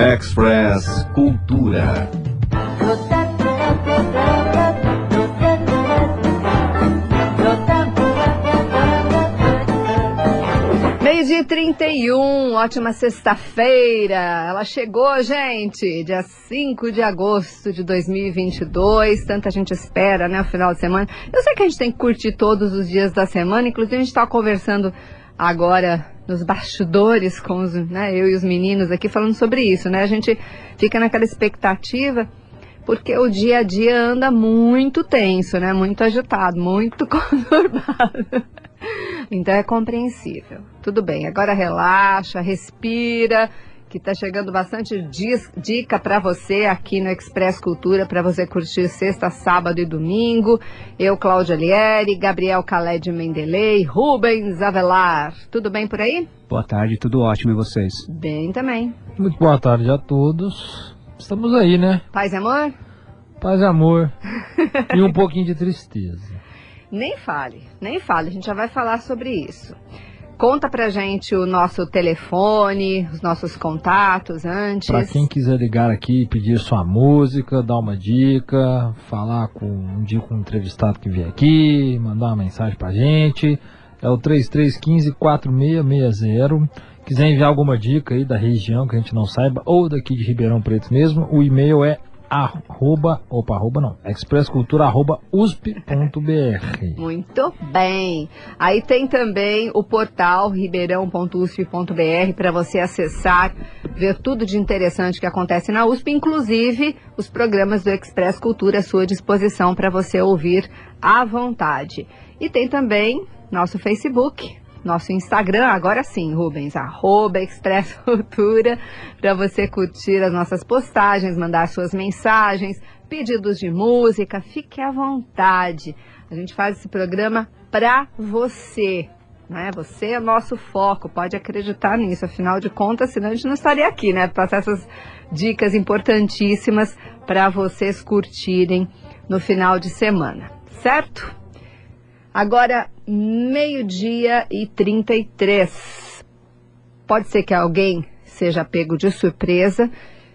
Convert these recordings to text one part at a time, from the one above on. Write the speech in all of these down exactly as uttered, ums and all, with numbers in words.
Express Cultura. Meio-dia e trinta e um, ótima sexta-feira. Ela chegou, gente, dia cinco de agosto de dois mil e vinte e dois. Tanta gente espera, né, o final de semana. Eu sei que a gente tem que curtir todos os dias da semana. Inclusive, a gente está conversando agora nos bastidores com os, né, eu e os meninos aqui falando sobre isso, né? A gente fica naquela expectativa porque o dia a dia anda muito tenso, né? Muito agitado, muito conturbado. Então é compreensível. Tudo bem, agora relaxa, respira, que tá chegando bastante dica para você aqui no Express Cultura, para você curtir sexta, sábado e domingo. Eu, Cláudia Alieri, Gabriel Khaled Mendeley, Rubens Avelar. Tudo bem por aí? Boa tarde, tudo ótimo, e vocês? Bem também. Muito boa tarde a todos. Estamos aí, né? Paz e amor? Paz e amor. E um pouquinho de tristeza. Nem fale, nem fale, a gente já vai falar sobre isso. Conta pra gente o nosso telefone, os nossos contatos antes. Pra quem quiser ligar aqui e pedir sua música, dar uma dica, falar com um dia com um entrevistado que vier aqui, mandar uma mensagem pra gente, é o três três um cinco, quatro seis seis zero. Quiser enviar alguma dica aí da região que a gente não saiba, ou daqui de Ribeirão Preto mesmo, o e-mail é arroba, opa, arroba não, expresscultura arroba usp ponto br. Muito bem. Aí tem também o portal ribeirão ponto usp ponto br para você acessar, ver tudo de interessante que acontece na U S P, inclusive os programas do Express Cultura à sua disposição para você ouvir à vontade. E tem também nosso Facebook, nosso Instagram, agora sim, Rubens, arroba Express Cultura, para você curtir as nossas postagens, mandar suas mensagens, pedidos de música, fique à vontade. A gente faz esse programa para você, né? Você é nosso foco, pode acreditar nisso, afinal de contas, senão a gente não estaria aqui, né? Passar essas dicas importantíssimas para vocês curtirem no final de semana, certo? Agora, meio-dia e trinta e três. Pode ser que alguém seja pego de surpresa,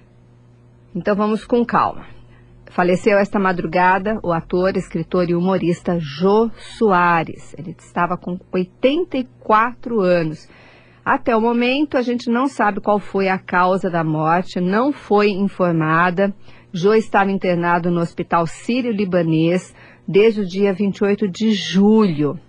então vamos com calma. Faleceu esta madrugada o ator, escritor e humorista Jô Soares. Ele estava com oitenta e quatro anos. Até o momento, a gente não sabe qual foi a causa da morte, não foi informada. Jô estava internado no Hospital Sírio-Libanês desde o dia vinte e oito de julho.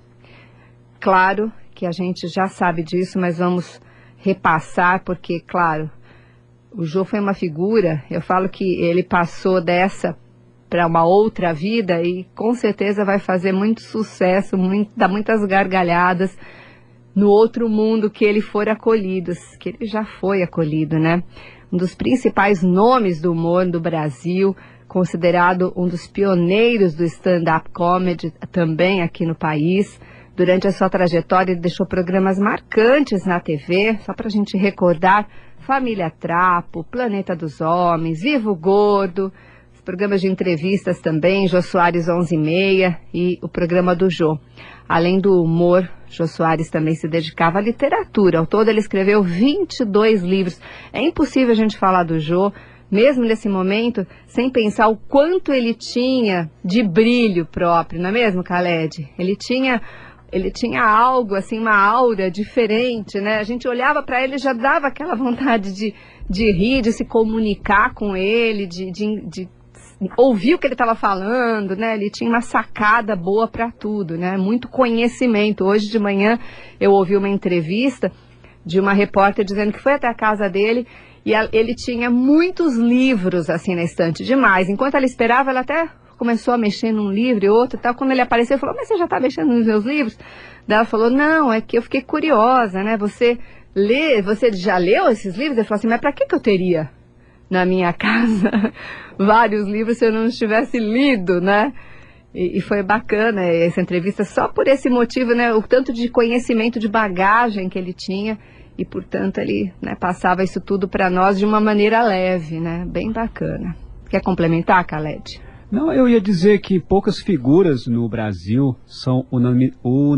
Claro que a gente já sabe disso, mas vamos repassar, porque, claro, o Jô foi uma figura, eu falo que ele passou dessa para uma outra vida e com certeza vai fazer muito sucesso, muito, dar muitas gargalhadas no outro mundo que ele for acolhido, que ele já foi acolhido, né? Um dos principais nomes do humor do Brasil, considerado um dos pioneiros do stand-up comedy também aqui no país. Durante a sua trajetória, ele deixou programas marcantes na T V, só para a gente recordar: Família Trapo, Planeta dos Homens, Vivo Gordo, os programas de entrevistas também, Jô Soares onze e meia e o programa do Jô. Além do humor, Jô Soares também se dedicava à literatura. Ao todo, ele escreveu vinte e dois livros. É impossível a gente falar do Jô, mesmo nesse momento, sem pensar o quanto ele tinha de brilho próprio, não é mesmo, Khaled? Ele tinha, ele tinha algo, assim, uma aura diferente, né? A gente olhava para ele e já dava aquela vontade de, de rir, de se comunicar com ele, de, de, de ouvir o que ele estava falando, né? Ele tinha uma sacada boa para tudo, né? Muito conhecimento. Hoje de manhã eu ouvi uma entrevista de uma repórter dizendo que foi até a casa dele e ele tinha muitos livros assim na estante, demais. Enquanto ela esperava, ela até começou a mexer num livro e outro e tal. Quando ele apareceu, falou: mas você já está mexendo nos meus livros? Daí ela falou: não, é que eu fiquei curiosa, né? Você lê, você já leu esses livros? Ele falou assim: mas para que que eu teria na minha casa vários livros se eu não tivesse lido, né? E, e foi bacana essa entrevista só por esse motivo, né? O tanto de conhecimento, de bagagem que ele tinha. E, portanto, ele, né, passava isso tudo para nós de uma maneira leve, né? Bem bacana. Quer complementar, Khaled? Não, eu ia dizer que poucas figuras no Brasil são unami,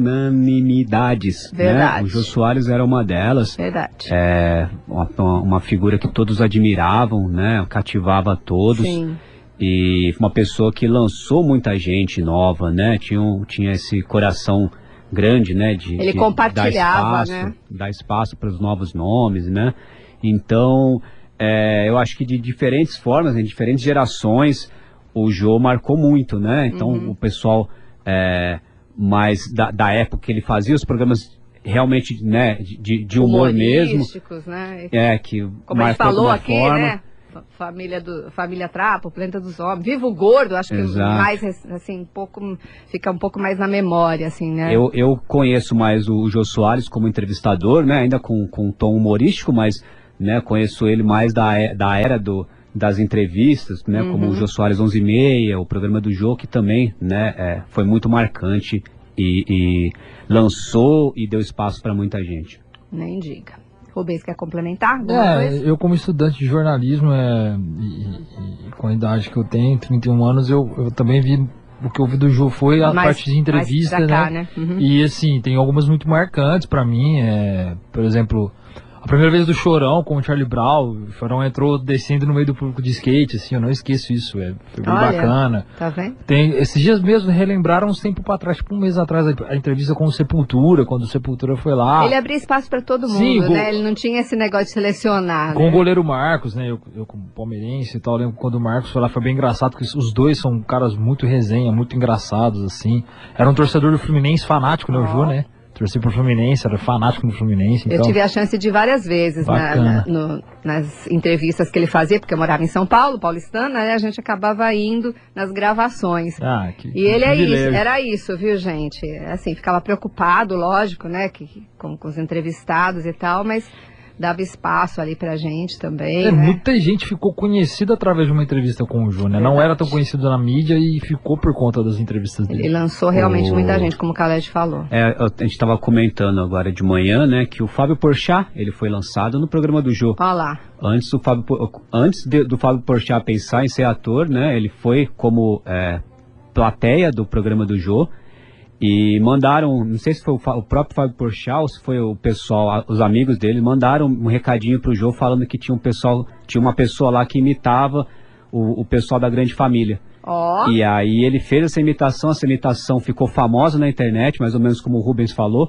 unanimidades. Verdade. Né? O Jô Soares era uma delas. Verdade. É, uma, uma figura que todos admiravam, né? Cativava todos. Sim. E uma pessoa que lançou muita gente nova, né? Tinha, um, tinha esse coração grande, né? De, Ele de compartilhava, dar espaço, né? Dar espaço para os novos nomes, né? Então, é, eu acho que de diferentes formas, em diferentes gerações, o Jô marcou muito, né? Então, uhum. o pessoal é, mais da, da época que ele fazia os programas realmente, né, de, de humor mesmo. Né? É, que como ele falou aqui, forma. né? Família, do, família Trapo, Planeta dos Homens, Vivo Gordo, acho que Exato. mais, assim, um pouco, fica um pouco mais na memória, assim, né? Eu, eu conheço mais o Jô Soares como entrevistador, né? Ainda com, com um tom humorístico, mas, né, conheço ele mais da, da era do... das entrevistas, né, uhum. como o Jô Soares onze e meia, o programa do Jô, que também, né, é, foi muito marcante e, e lançou e deu espaço para muita gente. Nem diga. Rubens, quer complementar? É, eu como estudante de jornalismo, é, e, e, e com a idade que eu tenho, trinta e um anos, eu, eu também vi, o que eu vi do Jô foi a mais, parte de entrevista, cá, né, né? Uhum. E assim, tem algumas muito marcantes para mim, é, por exemplo... A primeira vez do Chorão com o Charlie Brown, o Chorão entrou descendo no meio do público de skate, assim, eu não esqueço isso, é, foi bem Olha, bacana. Tá vendo? Tem, esses dias mesmo relembraram uns tempos pra trás, tipo um mês atrás, a, a entrevista com o Sepultura, quando o Sepultura foi lá. Ele abria espaço pra todo mundo, Sim, né? Ele não tinha esse negócio de selecionar. Com né? o goleiro Marcos, né? Eu, eu como palmeirense e tal, lembro quando o Marcos foi lá, foi bem engraçado, porque os dois são caras muito resenha, muito engraçados, assim. Era um torcedor do Fluminense fanático, né? O Jô, né? Torci pro Fluminense, era fanático no Fluminense. Então... Eu tive a chance de ir várias vezes na, na, no, nas entrevistas que ele fazia, porque eu morava em São Paulo, paulistana, né? A gente acabava indo nas gravações. Ah, que, e ele é isso, leve. era isso, viu, gente? Assim, ficava preocupado, lógico, né? Que, com, com os entrevistados e tal, mas dava espaço ali pra gente também. É, né? Muita gente ficou conhecida através de uma entrevista com o Jô, né? Não era tão conhecido na mídia e ficou por conta das entrevistas dele. Ele lançou realmente o... muita gente, como o Khaled falou. É, a gente estava comentando agora de manhã, né, que o Fábio Porchat, ele foi lançado no programa do Jô. Olha lá. Antes, do Fábio, antes de, do Fábio Porchat pensar em ser ator, né, ele foi como é, plateia do programa do Jô. E mandaram, não sei se foi o, o próprio Fábio Porchat ou se foi o pessoal, os amigos dele, mandaram um recadinho pro Jô falando que tinha um pessoal, tinha uma pessoa lá que imitava o, o pessoal da Grande Família. Oh. E aí ele fez essa imitação, essa imitação ficou famosa na internet, mais ou menos como o Rubens falou.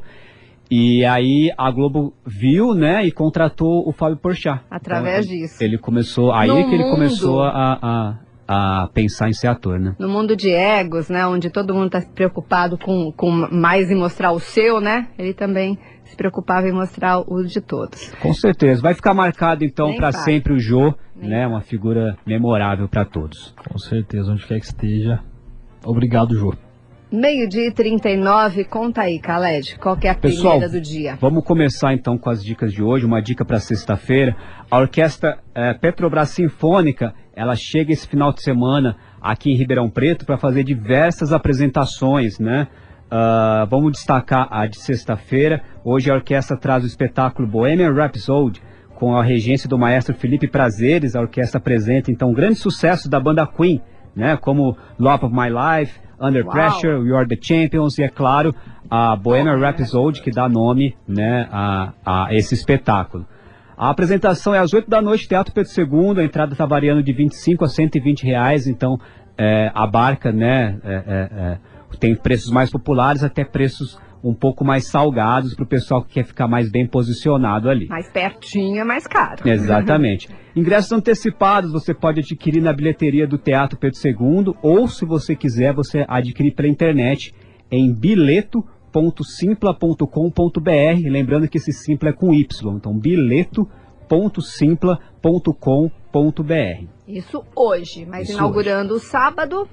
E aí a Globo viu, né, e contratou o Fábio Porchat. Através então, disso. Ele começou, aí no que ele mundo... começou a... a a pensar em ser ator, né? No mundo de egos, né, onde todo mundo está preocupado com, com mais em mostrar o seu, né, ele também se preocupava em mostrar o de todos. Com certeza. Vai ficar marcado, então, para vai. sempre o Jô, Nem né, uma figura memorável para todos. Com certeza, onde quer que esteja. Obrigado, Jô. Meio-dia e trinta e nove, conta aí, Khaled, qual que é a Pessoal, primeira do dia? Vamos começar então com as dicas de hoje, uma dica para sexta-feira. A Orquestra eh, Petrobras Sinfônica, ela chega esse final de semana aqui em Ribeirão Preto para fazer diversas apresentações, né? Uh, vamos destacar a de sexta-feira. Hoje a orquestra traz o espetáculo Bohemian Rhapsody, com a regência do maestro Felipe Prazeres. A orquestra apresenta então grandes sucessos da banda Queen, né? Como Love of My Life, Under Uau. Pressure, We Are The Champions e, é claro, a Bohemian Rhapsody, que dá nome, né, a, a esse espetáculo. A apresentação é às oito da noite, Teatro Pedro segundo, a entrada está variando de vinte e cinco a cento e vinte reais, então é, abarca, né, é, é, é, tem preços mais populares até preços um pouco mais salgados para o pessoal que quer ficar mais bem posicionado ali. Mais pertinho é mais caro. Exatamente. Ingressos antecipados você pode adquirir na bilheteria do Teatro Pedro segundo ou, se você quiser, você adquirir pela internet em bileto ponto simpla ponto com ponto br. Lembrando que esse Simpla é com Y, então bileto ponto simpla ponto com ponto br. Isso hoje, mas Isso inaugurando hoje. O sábado...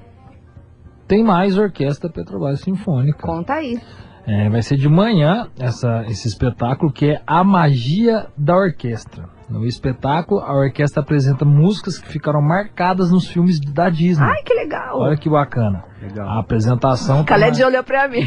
Tem mais Orquestra Petrobras Sinfônica. Conta aí. É, vai ser de manhã essa, esse espetáculo que é A Magia da Orquestra. No espetáculo, a orquestra apresenta músicas que ficaram marcadas nos filmes da Disney. Ai, que legal! Olha que bacana. Legal. A apresentação... Caled olhou pra mim.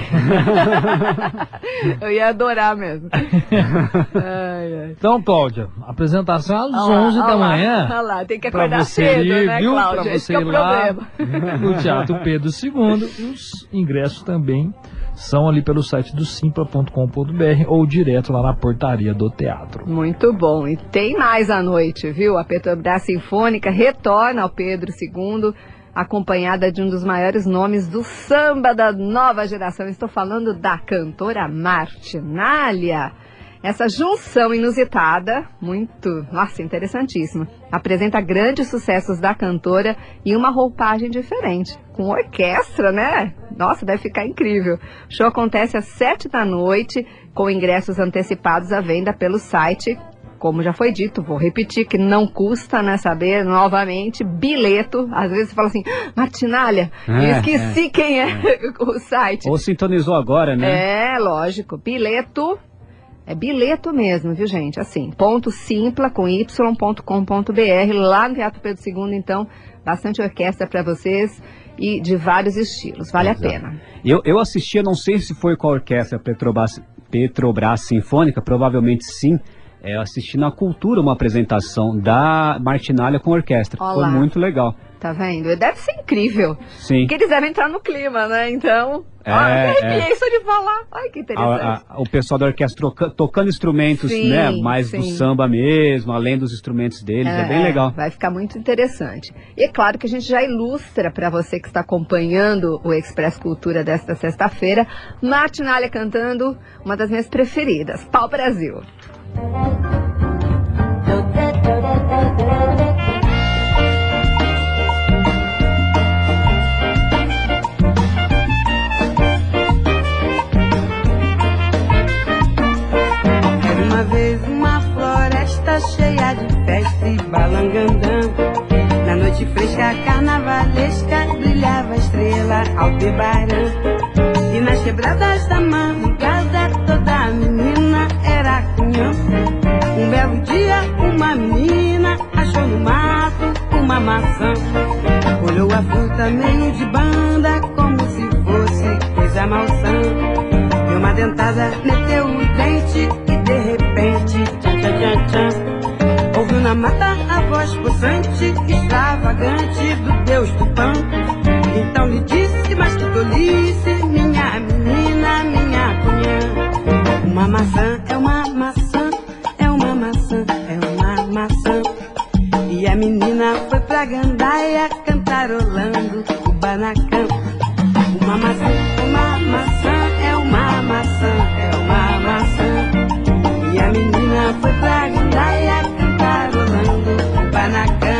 Eu ia adorar mesmo. Ai, ai. Então, Cláudia, a apresentação é às Olha lá, onze da olha lá, manhã. Olha lá, tem que Pra acordar você cedo, ir, né, viu? Cláudia? Pra Esse você que é ir o lá problema. no Teatro Pedro segundo. E os ingressos também são ali pelo site do simpla ponto com ponto br ou direto lá na portaria do teatro. Muito bom. E tem mais à noite, viu? A Petrobras Sinfônica retorna ao Pedro segundo, acompanhada de um dos maiores nomes do samba da nova geração. Estou falando da cantora Martinália. Essa junção inusitada, muito, nossa, interessantíssima, apresenta grandes sucessos da cantora e uma roupagem diferente, com orquestra, né? Nossa, deve ficar incrível. O show acontece às sete da noite, com ingressos antecipados à venda pelo site. Como já foi dito, vou repetir que não custa, né, saber novamente, bilheto. Às vezes você fala assim, Martinália, É, eu esqueci é, quem é, é o site. Ou sintonizou agora, né? É, lógico, bilheto, é bilheto mesmo, viu, gente? Assim, ponto simpla com y ponto com ponto br, lá no Teatro Pedro segundo, então, bastante orquestra para vocês e de vários estilos, vale Exato. a pena. Eu, eu assisti, não sei se foi com a orquestra Petrobras, Petrobras Sinfônica, provavelmente sim. É, eu assisti na Cultura uma apresentação da Martinália com orquestra. Olá. Foi muito legal. Tá vendo? Deve ser incrível. Sim. Porque eles devem entrar no clima, né? Então. É, ah, eu arrepiei é. só de falar. Ai, que interessante. A, a, o pessoal da orquestra troca, tocando instrumentos, Sim, né? Mais sim. do samba mesmo, além dos instrumentos deles. É, é bem legal. Vai ficar muito interessante. E é claro que a gente já ilustra para você que está acompanhando o Express Cultura desta sexta-feira, Martinália cantando uma das minhas preferidas, Pau Brasil. Era uma vez uma floresta cheia de festa e balangandã. Na noite fresca carnavalesca brilhava a estrela Aldebaran. E nas quebradas da madrugada toda menina era cunhã. Um belo dia uma menina achou no mato uma maçã. Olhou a fruta meio de banda como se fosse coisa malsã. Deu uma dentada, meteu o dente e de repente tchan tchan tchan tchan. Ouviu na mata a voz possante, extravagante do deus Tupã. Então lhe disse, mas que tolice, minha menina, minha cunhã. Uma maçã é uma maçã, é uma maçã, é uma maçã. E a menina foi pra gandaia cantarolando o banacã. Uma maçã, uma maçã, é uma maçã, é uma maçã. E a menina foi pra gandaia cantarolando o banacã.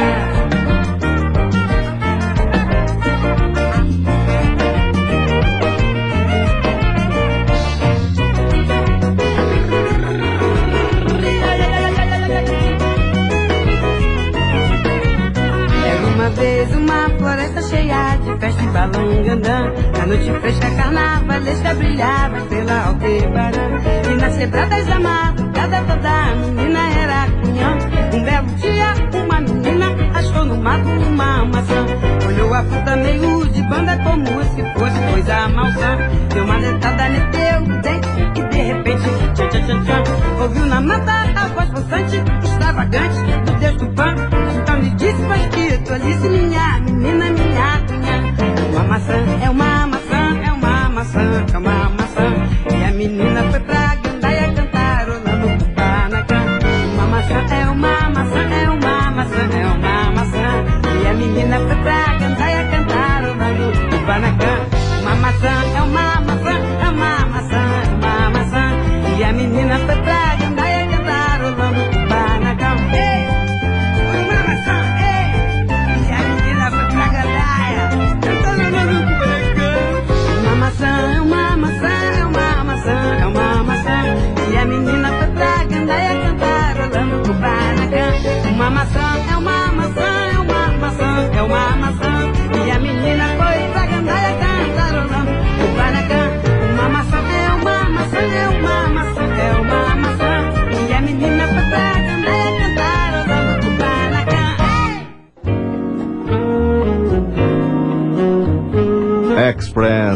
Uma vez uma floresta cheia de festa e balangandã. Na noite fresca carnavalesca brilhava a estrela Aldebaran. E nas quebradas da madrugada toda a menina era cunhã. Um belo dia uma menina achou no mato uma maçã. Olhou a fruta meio de banda como se fosse coisa malsã. Deu uma dentada, meteu o dente e de repente tchan tchan tchan tchan. Ouviu na mata a voz possante, extravagante do deus Tupã. Então lhe disse, mas que tolice, minha menina, minha cunhã. Uma maçã é uma maçã, é uma maçã, é uma maçã. E a menina foi pra gandaia cantarolando o banacã. Uma maçã é uma maçã, é uma maçã, é uma maçã. E a menina foi pra gandaia cantarolando o banacã. Uma maçã é uma maçã, é uma maçã, é uma maçã. E a menina foi pra gandaia cantarolando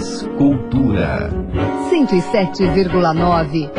Express Cultura. cento e sete vírgula nove.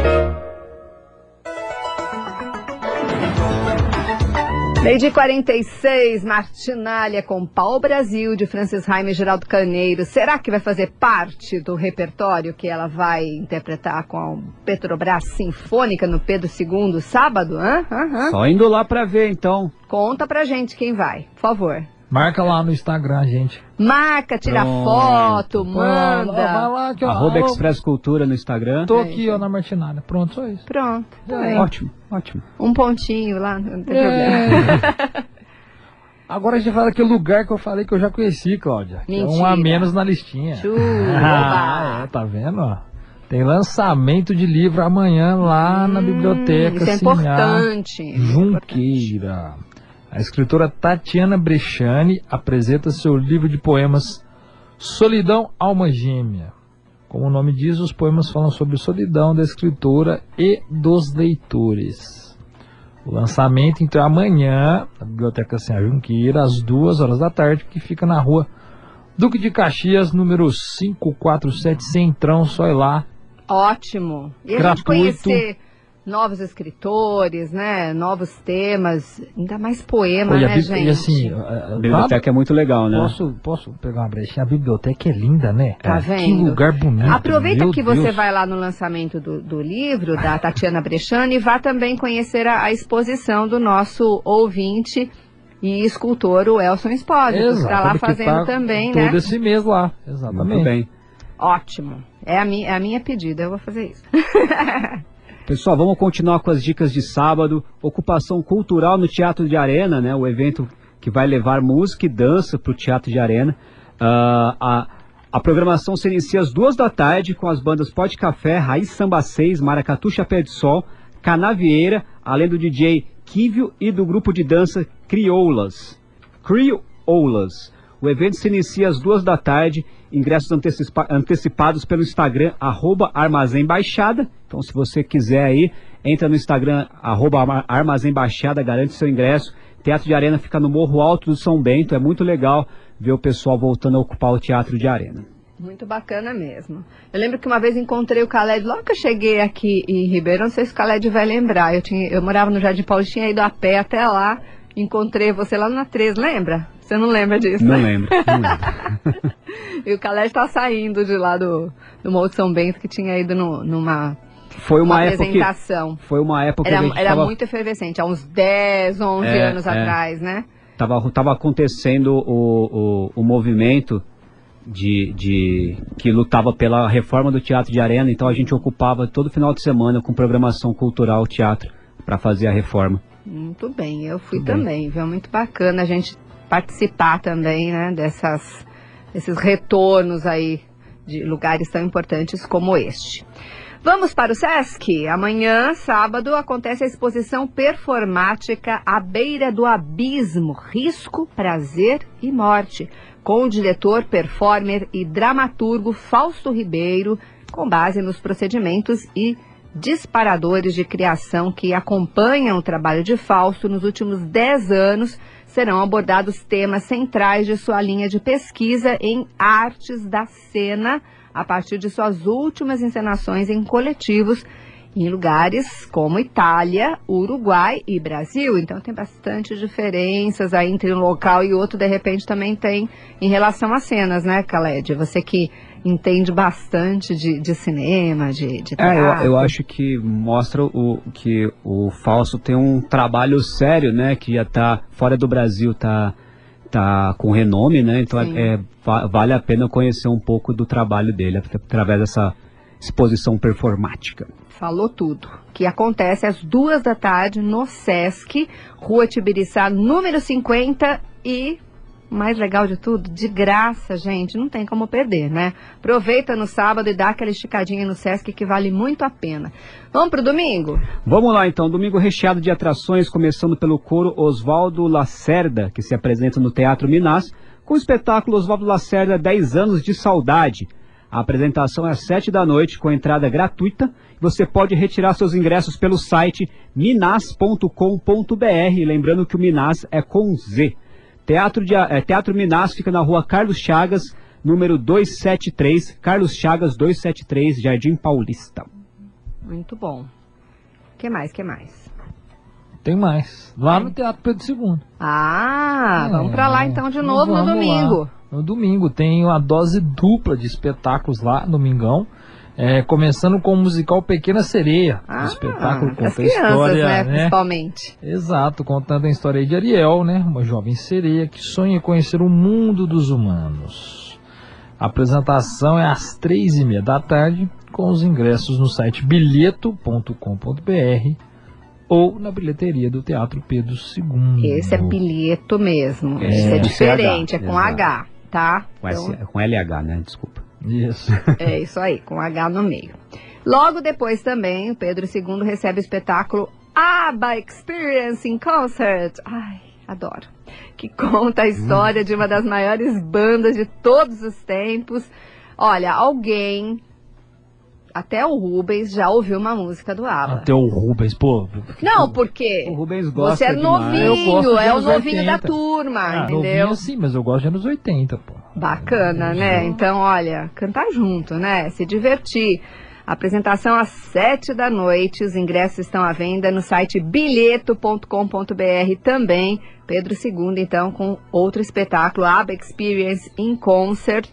Meio-dia e quarenta e seis, Martinália com Pau Brasil, de Francis Raime e Geraldo Carneiro. Será que vai fazer parte do repertório que ela vai interpretar com a Petrobras Sinfônica no Pedro segundo, sábado? Hã? Hã? Hã? Só indo lá pra ver, então. Conta pra gente quem vai, por favor. Marca lá no Instagram, gente. Marca, tira Pronto. foto, manda. Vai lá, aqui, ó. Arroba Alô, Express Cultura no Instagram. Tô aqui, ó, na Martinália. Pronto, só isso. Pronto. Tá bem. Ótimo, ótimo. Um pontinho lá, não tem É. problema. Agora a gente fala aquele lugar que eu falei que eu já conheci, Cláudia. Que é um Mentira. a menos na listinha. Chu, Ah, oba. é, tá vendo, ó? Tem lançamento de livro amanhã lá na biblioteca Isso é Sinhá importante. Junqueira. A escritora Tatiana Brechani apresenta seu livro de poemas Solidão, Alma Gêmea. Como o nome diz, os poemas falam sobre solidão da escritora e dos leitores. O lançamento, então, é amanhã, na Biblioteca Sinhá Junqueira, às duas horas da tarde, que fica na rua Duque de Caxias, número quinhentos e quarenta e sete, Centrão, só ir lá. Ótimo. E a Gratuito. gente conhecer novos escritores, né? Novos temas, ainda mais poema, Olha, a né, bib- gente? E assim, A biblioteca é muito legal, né? Posso, posso pegar uma brechinha? A biblioteca é linda, né? Tá Que vendo? lugar bonito. Aproveita meu que você Deus. vai lá no lançamento do, do livro da Tatiana Brechani e vá também conhecer a, a exposição do nosso ouvinte e escultor, o Elson Espósito, que está lá porque fazendo tá também, todo né? esse mês lá, exatamente. Muito bem. Ótimo. É a, minha, é a minha pedida, eu vou fazer isso. Pessoal, vamos continuar com as dicas de sábado. Ocupação cultural no Teatro de Arena, né? O evento que vai levar música e dança para o Teatro de Arena. Ah, a, a programação se inicia às duas da tarde com as bandas Pode Café, Raiz Samba seis, Maracatu Chapéu de Sol, Canavieira, além do D J Kívio e do grupo de dança Crioulas. Crioulas. O evento se inicia às duas da tarde, ingressos antecipa- antecipados pelo Instagram, arroba Armazém Baixada. Então, se você quiser aí, entra no Instagram, arroba Arma- Armazém Baixada, garante seu ingresso. Teatro de Arena fica no Morro Alto do São Bento, é muito legal ver o pessoal voltando a ocupar o Teatro de Arena. Muito bacana mesmo. Eu lembro que uma vez encontrei o Khaled, logo que eu cheguei aqui em Ribeirão, não sei se o Khaled vai lembrar, eu, tinha, eu morava no Jardim Paulo, tinha ido a pé até lá, encontrei você lá na três, lembra? Você não lembra disso, Não né? lembro, não lembro. E o Khaled está saindo de lá do, do Morro de São Bento, que tinha ido no, numa Foi uma, uma época que, apresentação. foi uma época que a Era, gente era tava, muito efervescente, há uns dez, onze É, anos é. atrás, né? tava, tava acontecendo o, o, o movimento de, de que lutava pela reforma do Teatro de Arena, então a gente ocupava todo final de semana com programação cultural o teatro para fazer a reforma. Muito bem, eu fui Muito bem. também, viu? Muito bacana a gente participar também, né, dessas, desses retornos aí de lugares tão importantes como este. Vamos para o Sesc? Amanhã, sábado, acontece a exposição performática À Beira do Abismo, Risco, Prazer e Morte, com o diretor, performer e dramaturgo Fausto Ribeiro, com base nos procedimentos e disparadores de criação que acompanham o trabalho de Fausto nos últimos dez anos. Serão abordados temas centrais de sua linha de pesquisa em artes da cena, a partir de suas últimas encenações em coletivos em lugares como Itália, Uruguai e Brasil. Então tem bastante diferenças aí entre um local e outro, de repente também tem em relação às cenas, né, Khaled? Você que entende bastante de, de cinema, de, de É, teatro. eu, eu acho que mostra o, que o Fausto tem um trabalho sério, né, que já tá fora do Brasil, tá, tá com renome, né, então Sim. é, va- vale a pena conhecer um pouco do trabalho dele, através dessa exposição performática. Falou tudo. Que acontece às duas da tarde no Sesc, Rua Tibiriçá, número cinquenta e, mais legal de tudo, de graça, gente, não tem como perder, né? Aproveita no sábado e dá aquela esticadinha no Sesc que vale muito a pena. Vamos pro domingo? Vamos lá então, domingo recheado de atrações, começando pelo coro Oswaldo Lacerda, que se apresenta no Teatro Minas, com o espetáculo Oswaldo Lacerda dez anos de Saudade. A apresentação é às sete da noite, com entrada gratuita. Você pode retirar seus ingressos pelo site minas ponto com ponto br, lembrando que o Minas é com Z. Teatro, de, é, Teatro Minas fica na rua Carlos Chagas, número duzentos e setenta e três, Carlos Chagas duzentos e setenta e três, Jardim Paulista. Muito bom. O que mais, que mais? Tem mais. Lá no Teatro Pedro segundo. Ah, É, vamos pra lá então de novo no vamos domingo. lá. No domingo tem uma dose dupla de espetáculos lá, domingão. É, começando com o musical Pequena Sereia. Ah, o espetáculo conta as a história, crianças, né, né? principalmente. Exato, contando a história de Ariel, né? Uma jovem sereia que sonha conhecer o mundo dos humanos. A apresentação é às três e meia da tarde, com os ingressos no site bilheto ponto com ponto br ou na bilheteria do Teatro Pedro segundo. Esse é bilheto mesmo. É, Esse é com diferente, C H, é com exato. H, tá? Com, Então, S, com L H, né? Desculpa. Isso. é isso aí, com H no meio. Logo depois também, o Pedro segundo recebe o espetáculo ABBA Experience in Concert. Ai, adoro. Que conta a história de uma das maiores bandas de todos os tempos. Olha, alguém, até o Rubens, já ouviu uma música do ABBA. Até o Rubens, pô. Não, porque O Rubens gosta você é demais. novinho, Eu gosto de é o anos novinho da oitenta. turma, Ah, entendeu? novinho sim, mas eu gosto de anos oitenta, pô. Bacana, né? Então, olha, cantar junto, né? Se divertir. Apresentação às sete da noite. Os ingressos estão à venda no site bilheto ponto com ponto br também. Pedro segundo, então, com outro espetáculo, ABBA Experience in Concert.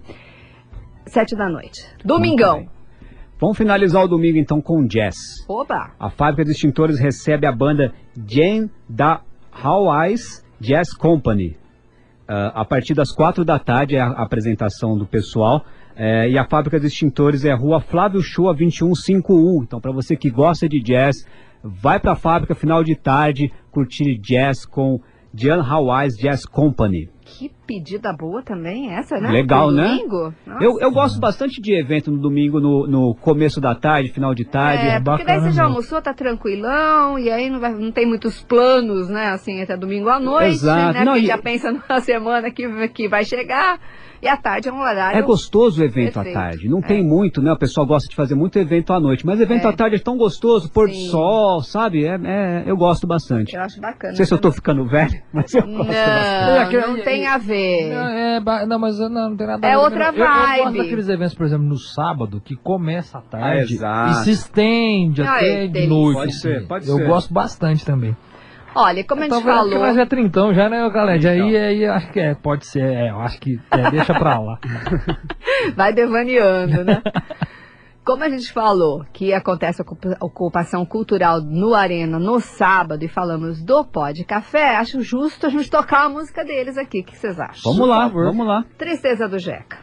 Sete da noite. Domingão. Vamos finalizar o domingo então com jazz. Oba! A fábrica de extintores recebe a banda Jane da Hawaii's Jazz Company. Uh, a partir das quatro da tarde é a apresentação do pessoal. É, e a fábrica de extintores é a rua Flávio Shoa vinte e um cinquenta e um. Então, para você que gosta de jazz, vai para a fábrica final de tarde curtir jazz com Jan Hawaii's Jazz Company. Que pedida boa também essa, né? Legal, Pro né? domingo. Nossa. Eu, eu gosto bastante de evento no domingo, no, no começo da tarde, final de tarde. É, porque daí você já mesmo. almoçou, tá tranquilão, e aí não, vai, não tem muitos planos, né, assim, até domingo à noite, Exato. né, Não, porque e- já pensa na semana que, que vai chegar, e à tarde é um horário... É gostoso o evento Perfeito. à tarde. Não É. tem muito, né? O pessoal gosta de fazer muito evento à noite. Mas evento É. à tarde é tão gostoso, pôr do Sim. sol, sabe? É, é- eu gosto bastante. Eu acho bacana. Não sei se eu tô ficando velho, mas eu gosto bastante. Não, não tem a ver. Não, é, ba- não, mas não, não tem nada a É ver. outra Eu- Eu, gosto vibe. daqueles eventos, por exemplo, no sábado, que começa à tarde Ah, exato. e se estende Ah, até é de delícia. noite. Pode assim. ser, pode eu ser. gosto bastante também. Olha, como a gente Então, falou... nós já é trintão já, né, galera? Então. Aí, aí acho que é, pode ser, é, eu acho que é, deixa pra lá. Vai devaneando, né? Como a gente falou que acontece a ocupa- ocupação cultural no Arena no sábado e falamos do Pó de Café, acho justo a gente tocar a música deles aqui. O que vocês acham? Vamos Por lá, favor. vamos lá. Tristeza do Jeca.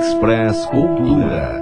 Express Cultura.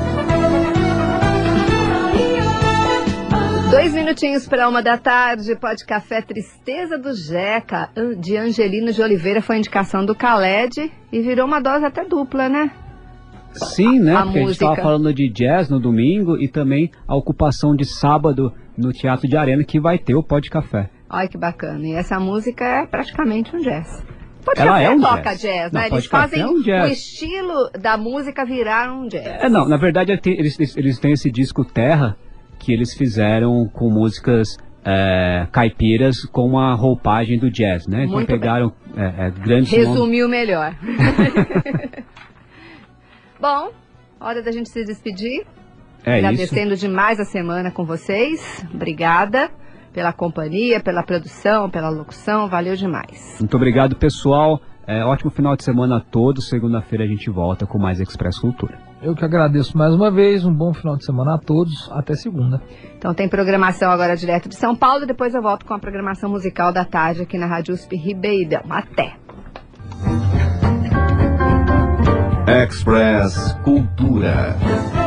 Dois minutinhos para uma da tarde, Pode Café Tristeza do Jeca, de Angelino de Oliveira, foi indicação do Khaled e virou uma dose até dupla, né? Sim, né? A Porque música. a gente estava falando de jazz no domingo e também a ocupação de sábado no Teatro de Arena, que vai ter o Pode Café. Olha que bacana, e essa música é praticamente um jazz. Pode Ela Café é um toca jazz. jazz, Não, né? Pode Eles Café fazem é um jazz. o estilo da música virar um jazz. É, não, na verdade eles, eles, eles têm esse disco Terra, que eles fizeram com músicas é, caipiras com a roupagem do jazz, né? Então Muito pegaram é, é, grandes nomes. Resumiu melhor. Bom, hora da gente se despedir. É Agradecendo demais a semana com vocês. Obrigada pela companhia, pela produção, pela locução. Valeu demais. Muito obrigado, pessoal. É, ótimo final de semana a todos. Segunda-feira a gente volta com mais Express Cultura. Eu que agradeço mais uma vez, um bom final de semana a todos, até segunda. Então tem programação agora direto de São Paulo, depois eu volto com a programação musical da tarde aqui na Rádio U S P Ribeirão. Até! Express Cultura.